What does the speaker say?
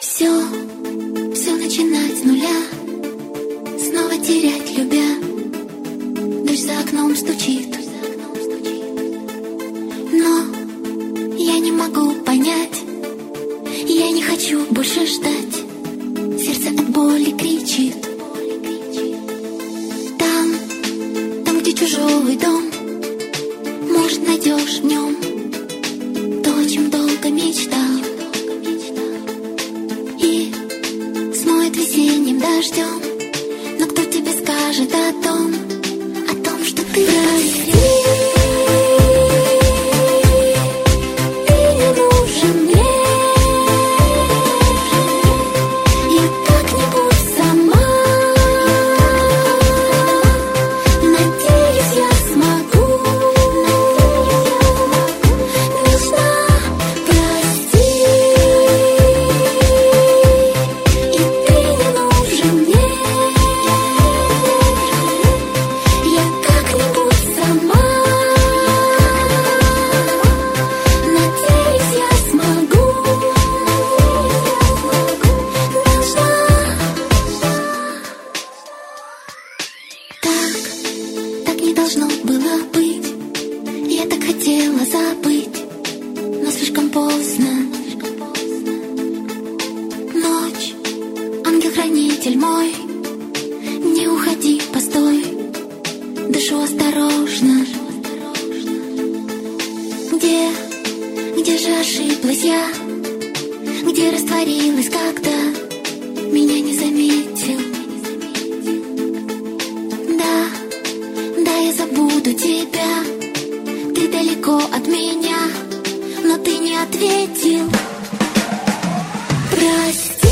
Все, все начинать с нуля, снова терять любя. Дождь за окном стучит, но я не могу понять, я не хочу больше ждать. Сердце от боли кричит. Там, где чужой дом, может, найдешь в нем то, о чем долго мечтал. И смоет весенним дождем. Но кто тебе скажет о том, что ты прости. Должно было быть, я так хотела забыть, но слишком поздно. Ночь, ангел-хранитель мой, не уходи, постой, дышу осторожно. Где же ошиблась я, где растворилась, когда меня не заметил? Я забуду тебя, ты далеко от меня, но ты не ответил. Прости.